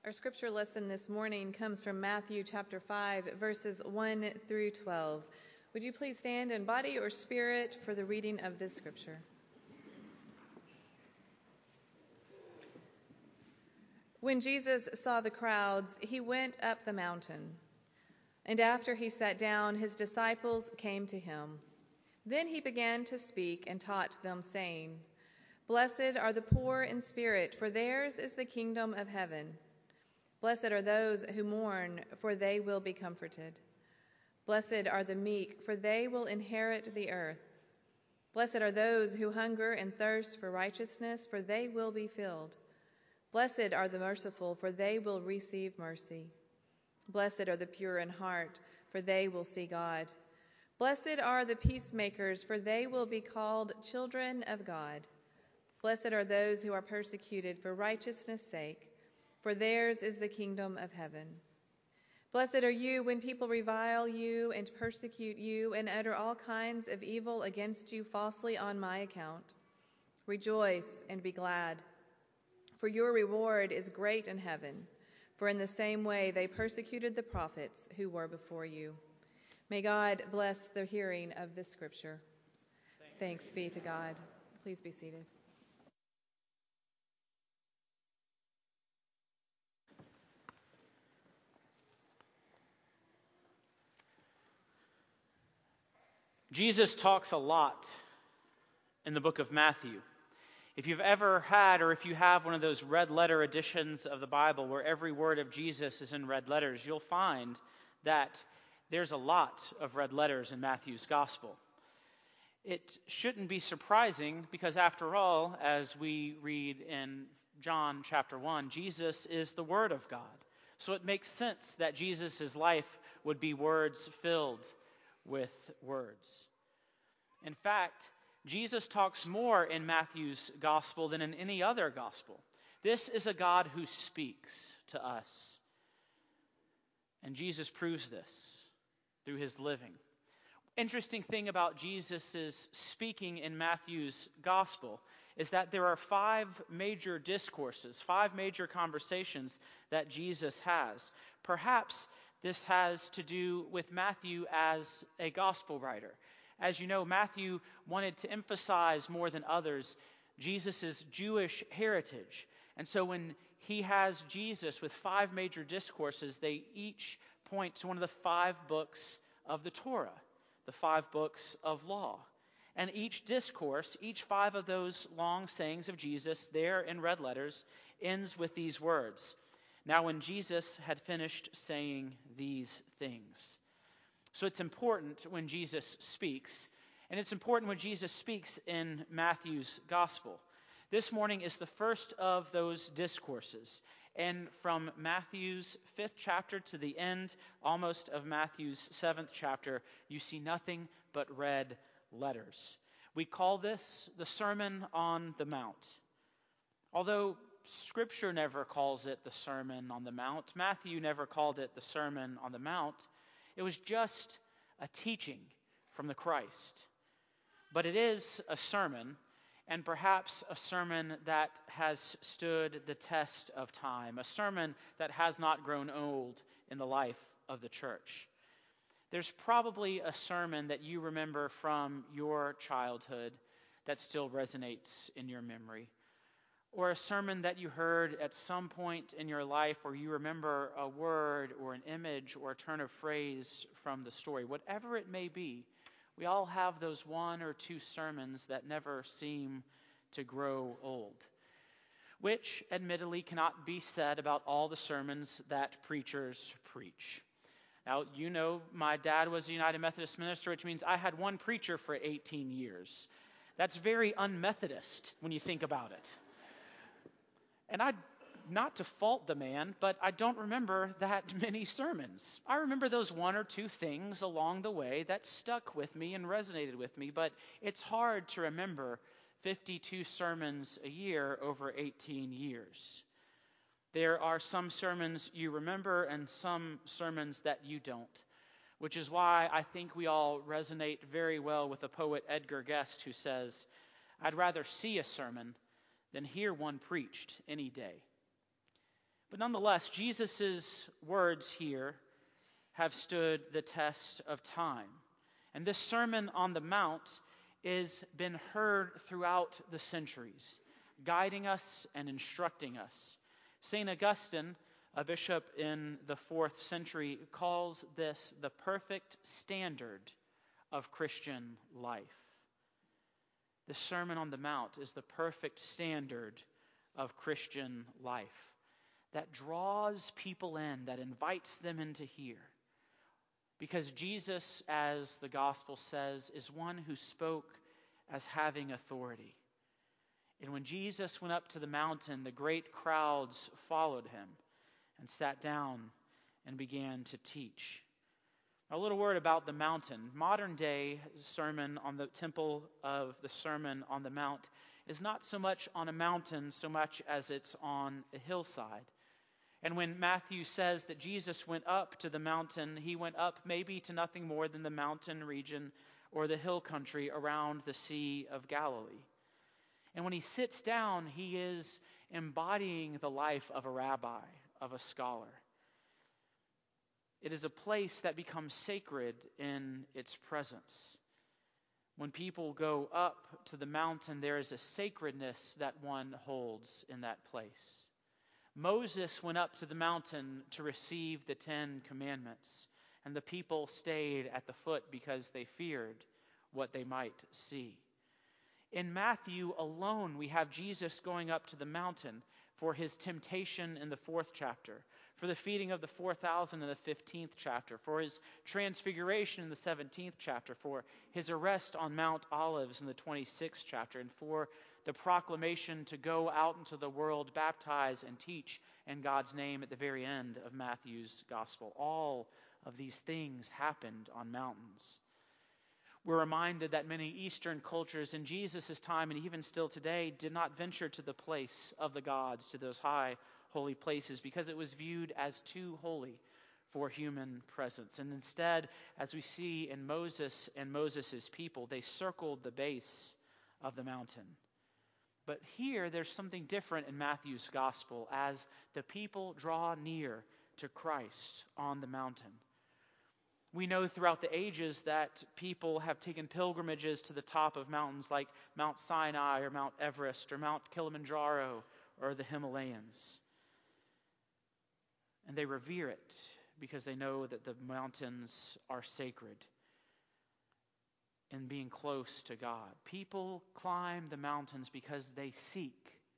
Our scripture lesson this morning comes from Matthew chapter 5, verses 1 through 12. Would you please stand in body or spirit for the reading of this scripture? When Jesus saw the crowds, he went up the mountain. And after he sat down, his disciples came to him. Then he began to speak and taught them, saying, "Blessed are the poor in spirit, for theirs is the kingdom of heaven. Blessed are those who mourn, for they will be comforted. Blessed are the meek, for they will inherit the earth. Blessed are those who hunger and thirst for righteousness, for they will be filled. Blessed are the merciful, for they will receive mercy. Blessed are the pure in heart, for they will see God. Blessed are the peacemakers, for they will be called children of God. Blessed are those who are persecuted for righteousness' sake, for theirs is the kingdom of heaven. Blessed are you when people revile you and persecute you and utter all kinds of evil against you falsely on my account. Rejoice and be glad, for your reward is great in heaven, for in the same way they persecuted the prophets who were before you." May God bless the hearing of this scripture. Thanks be to God. Please be seated. Jesus talks a lot in the book of Matthew. If you've ever had, or if you have one of those red letter editions of the Bible where every word of Jesus is in red letters, you'll find that there's a lot of red letters in Matthew's gospel. It shouldn't be surprising because, after all, as we read in John chapter 1, Jesus is the Word of God. So it makes sense that Jesus' life would be words filled with words. In fact, Jesus talks more in Matthew's gospel than in any other gospel. This is a God who speaks to us. And Jesus proves this through his living. Interesting thing about Jesus' speaking in Matthew's gospel is that there are 5 major discourses, 5 major conversations that Jesus has. Perhaps this has to do with Matthew as a gospel writer. As you know, Matthew wanted to emphasize more than others Jesus' Jewish heritage. And so when he has Jesus with 5 major discourses, they each point to one of the 5 books of the Torah, the 5 books of law. And each discourse, each 5 of those long sayings of Jesus there in red letters, ends with these words. Now when Jesus had finished saying these things. So it's important when Jesus speaks, and it's important when Jesus speaks in Matthew's gospel. This morning is the first of those discourses, and from Matthew's 5th chapter to the end, almost of Matthew's 7th chapter, you see nothing but red letters. We call this the Sermon on the Mount. Although Scripture never calls it the Sermon on the Mount, Matthew never called it the Sermon on the Mount. It was just a teaching from the Christ. But it is a sermon, and perhaps a sermon that has stood the test of time, a sermon that has not grown old in the life of the church. There's probably a sermon that you remember from your childhood that still resonates in your memory. Or a sermon that you heard at some point in your life where you remember a word or an image or a turn of phrase from the story. Whatever it may be, we all have those 1 or 2 sermons that never seem to grow old, which admittedly cannot be said about all the sermons that preachers preach. Now, you know, my dad was a United Methodist minister, which means I had one preacher for 18 years. That's very un-Methodist when you think about it. And not to fault the man, but I don't remember that many sermons. I remember those 1 or 2 things along the way that stuck with me and resonated with me, but it's hard to remember 52 sermons a year over 18 years. There are some sermons you remember and some sermons that you don't, which is why I think we all resonate very well with the poet Edgar Guest, who says, "I'd rather see a sermon than hear one preached any day." But nonetheless, Jesus' words here have stood the test of time. And this Sermon on the Mount has been heard throughout the centuries, guiding us and instructing us. St. Augustine, a bishop in the 4th century, calls this the perfect standard of Christian life. The Sermon on the Mount is the perfect standard of Christian life that draws people in, that invites them in to hear. Because Jesus, as the gospel says, is one who spoke as having authority. And when Jesus went up to the mountain, the great crowds followed him and sat down and began to teach. A little word about the mountain. Modern day sermon on the temple of the Sermon on the Mount is not so much on a mountain so much as it's on a hillside. And when Matthew says that Jesus went up to the mountain, he went up maybe to nothing more than the mountain region or the hill country around the Sea of Galilee. And when he sits down, he is embodying the life of a rabbi, of a scholar. It is a place that becomes sacred in its presence. When people go up to the mountain, there is a sacredness that one holds in that place. Moses went up to the mountain to receive the 10 Commandments, and the people stayed at the foot because they feared what they might see. In Matthew alone, we have Jesus going up to the mountain for his temptation in the 4th chapter, for the feeding of the 4,000 in the 15th chapter, for his transfiguration in the 17th chapter, for his arrest on Mount Olives in the 26th chapter, and for the proclamation to go out into the world, baptize and teach in God's name at the very end of Matthew's gospel. All of these things happened on mountains. We're reminded that many Eastern cultures in Jesus' time, and even still today, did not venture to the place of the gods, to those high holy places, because it was viewed as too holy for human presence. And instead, as we see in Moses and Moses' people, they circled the base of the mountain. But here, there's something different in Matthew's gospel as the people draw near to Christ on the mountain. We know throughout the ages that people have taken pilgrimages to the top of mountains like Mount Sinai or Mount Everest or Mount Kilimanjaro or the Himalayas. And they revere it because they know that the mountains are sacred and being close to God. People climb the mountains because they seek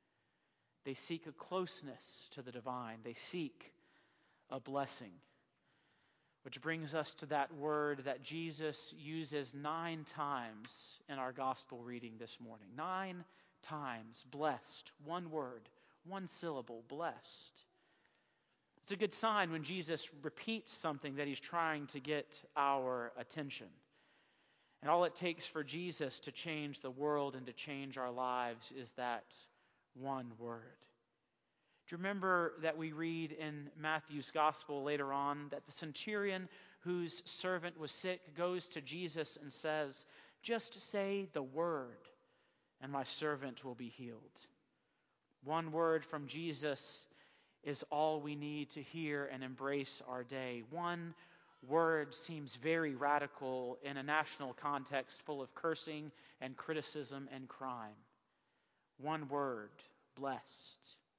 a closeness to the divine. They seek a blessing. Which brings us to that word that Jesus uses 9 times in our gospel reading this morning. 9 times, blessed. One word, one syllable, blessed. It's a good sign when Jesus repeats something that he's trying to get our attention. And all it takes for Jesus to change the world and to change our lives is that one word. Do you remember that we read in Matthew's gospel later on that the centurion whose servant was sick goes to Jesus and says, "Just say the word and my servant will be healed." One word from Jesus is all we need to hear and embrace our day. One word seems very radical in a national context full of cursing and criticism and crime. One word, blessed.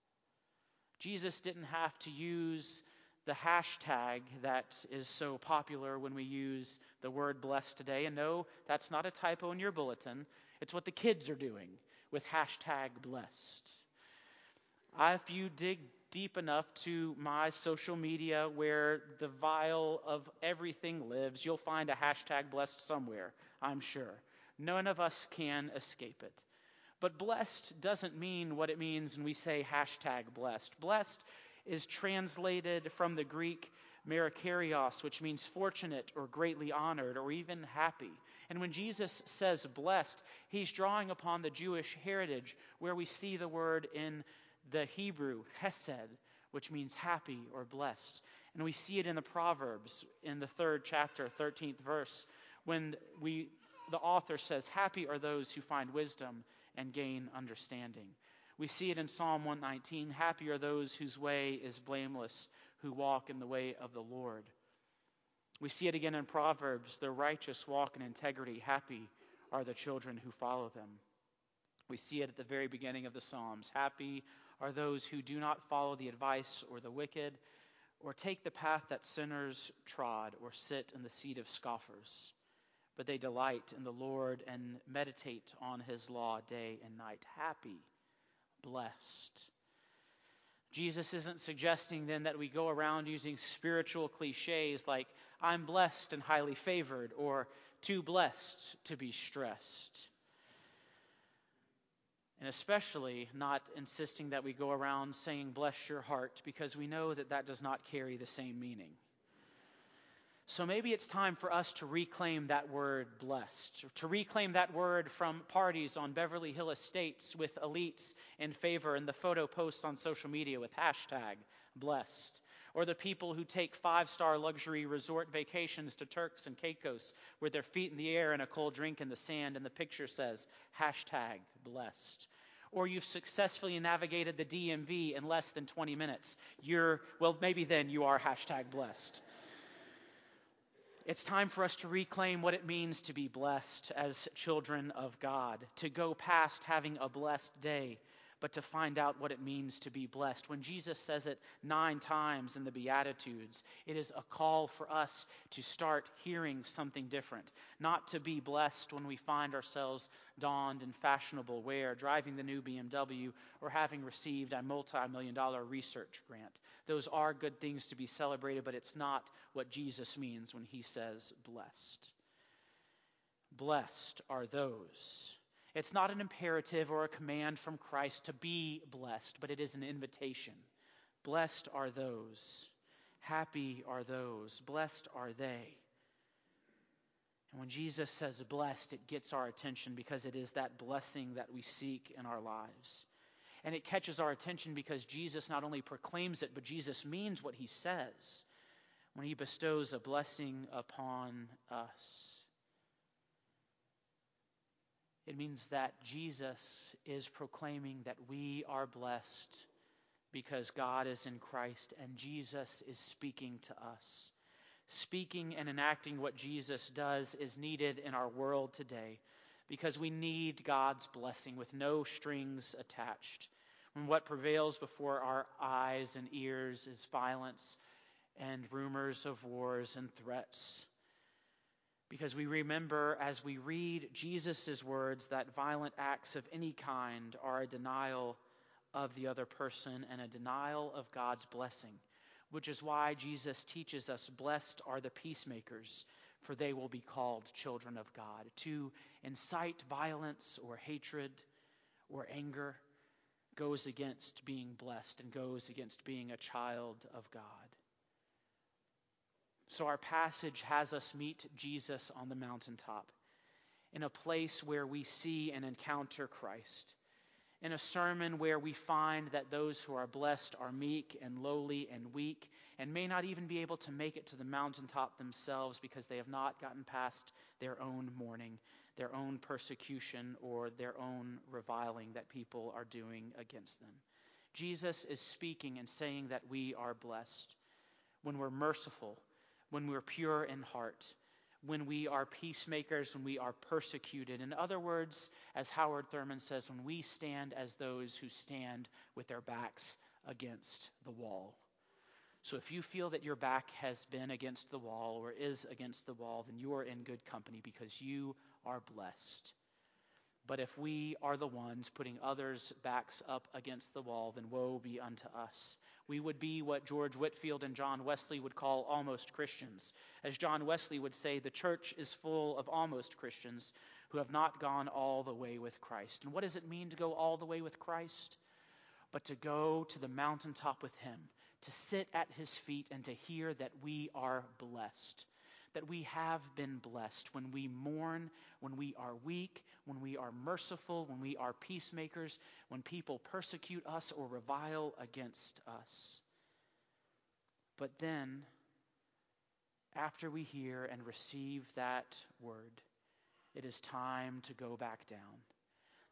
Jesus didn't have to use the hashtag that is so popular when we use the word blessed today. And no, that's not a typo in your bulletin. It's what the kids are doing with hashtag blessed. If you dig deep enough to my social media where the vial of everything lives, you'll find a hashtag blessed somewhere, I'm sure. None of us can escape it. But blessed doesn't mean what it means when we say hashtag blessed. Blessed is translated from the Greek merakarios, which means fortunate or greatly honored or even happy. And when Jesus says blessed, he's drawing upon the Jewish heritage where we see the word in the Hebrew, hesed, which means happy or blessed. And we see it in the Proverbs in the 3rd chapter, 13th verse, when the author says, "Happy are those who find wisdom and gain understanding." We see it in Psalm 119. Happy are those whose way is blameless, who walk in the way of the Lord. We see it again in Proverbs. The righteous walk in integrity. Happy are the children who follow them. We see it at the very beginning of the Psalms. Happy are those who do not follow the advice or the wicked, or take the path that sinners trod, or sit in the seat of scoffers. But they delight in the Lord and meditate on his law day and night. Happy, blessed. Jesus isn't suggesting then that we go around using spiritual cliches like, I'm blessed and highly favored, or too blessed to be stressed. And especially not insisting that we go around saying, bless your heart, because we know that that does not carry the same meaning. So maybe it's time for us to reclaim that word blessed, to reclaim that word from parties on Beverly Hills Estates with elites in favor and the photo posts on social media with hashtag blessed, or the people who take 5-star luxury resort vacations to Turks and Caicos with their feet in the air and a cold drink in the sand, and the picture says hashtag blessed. Or you've successfully navigated the DMV in less than 20 minutes. Maybe then you are hashtag blessed. It's time for us to reclaim what it means to be blessed as children of God, to go past having a blessed day, but to find out what it means to be blessed. When Jesus says it 9 times in the Beatitudes, it is a call for us to start hearing something different, not to be blessed when we find ourselves donned in fashionable wear, driving the new BMW, or having received a multi-million-dollar research grant. Those are good things to be celebrated, but it's not what Jesus means when he says blessed. Blessed are those. It's not an imperative or a command from Christ to be blessed, but it is an invitation. Blessed are those. Happy are those. Blessed are they. And when Jesus says blessed, it gets our attention because it is that blessing that we seek in our lives. And it catches our attention because Jesus not only proclaims it, but Jesus means what he says when he bestows a blessing upon us. It means that Jesus is proclaiming that we are blessed because God is in Christ and Jesus is speaking to us. Speaking and enacting what Jesus does is needed in our world today because we need God's blessing with no strings attached. When what prevails before our eyes and ears is violence and rumors of wars and threats. Because we remember as we read Jesus' words that violent acts of any kind are a denial of the other person and a denial of God's blessing, which is why Jesus teaches us, blessed are the peacemakers, for they will be called children of God. To incite violence or hatred or anger goes against being blessed and goes against being a child of God. So our passage has us meet Jesus on the mountaintop, in a place where we see and encounter Christ, in a sermon where we find that those who are blessed are meek and lowly and weak, and may not even be able to make it to the mountaintop themselves because they have not gotten past their own mourning, their own persecution, or their own reviling that people are doing against them. Jesus is speaking and saying that we are blessed when we're merciful, when we're pure in heart, when we are peacemakers, when we are persecuted. In other words, as Howard Thurman says, when we stand as those who stand with their backs against the wall. So if you feel that your back has been against the wall or is against the wall, then you are in good company because you are blessed. But if we are the ones putting others' backs up against the wall, then woe be unto us. We would be what George Whitefield and John Wesley would call almost Christians. As John Wesley would say, the church is full of almost Christians who have not gone all the way with Christ. And what does it mean to go all the way with Christ? But to go to the mountaintop with him, to sit at his feet and to hear that we are blessed, that we have been blessed when we mourn, when we are weak, when we are merciful, when we are peacemakers, when people persecute us or revile against us. But then, after we hear and receive that word, it is time to go back down,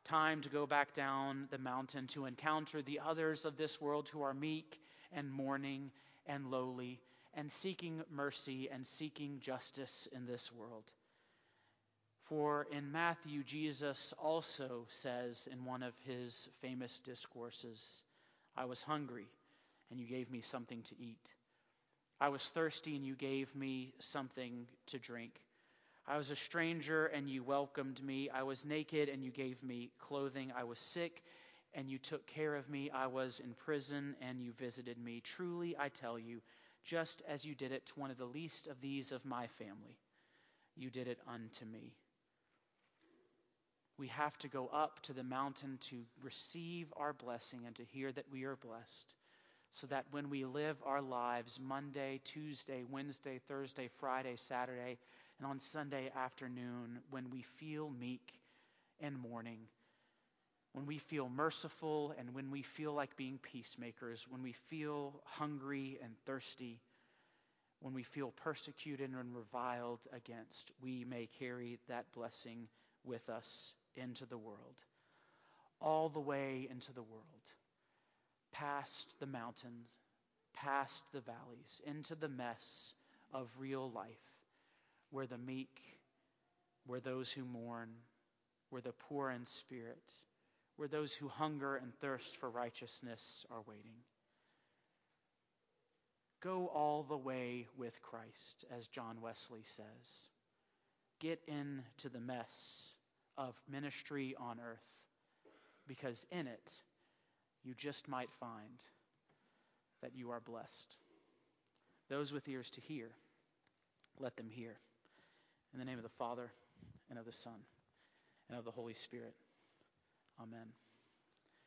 time to go back down the mountain to encounter the others of this world who are meek and mourning and lowly and seeking mercy and seeking justice in this world. For in Matthew, Jesus also says in one of his famous discourses, I was hungry, and you gave me something to eat. I was thirsty, and you gave me something to drink. I was a stranger, and you welcomed me. I was naked, and you gave me clothing. I was sick, and you took care of me. I was in prison, and you visited me. Truly, I tell you, just as you did it to one of the least of these of my family, you did it unto me. We have to go up to the mountain to receive our blessing and to hear that we are blessed, so that when we live our lives Monday, Tuesday, Wednesday, Thursday, Friday, Saturday, and on Sunday afternoon, when we feel meek and mourning, when we feel merciful and when we feel like being peacemakers, when we feel hungry and thirsty, when we feel persecuted and reviled against, we may carry that blessing with us into the world, all the way into the world, past the mountains, past the valleys, into the mess of real life, where the meek, where those who mourn, where the poor in spirit, where those who hunger and thirst for righteousness are waiting. Go all the way with Christ, as John Wesley says. Get into the mess of ministry on earth, because in it you just might find that you are blessed. Those with ears to hear, let them hear. In the name of the Father, and of the Son, and of the Holy Spirit. Amen.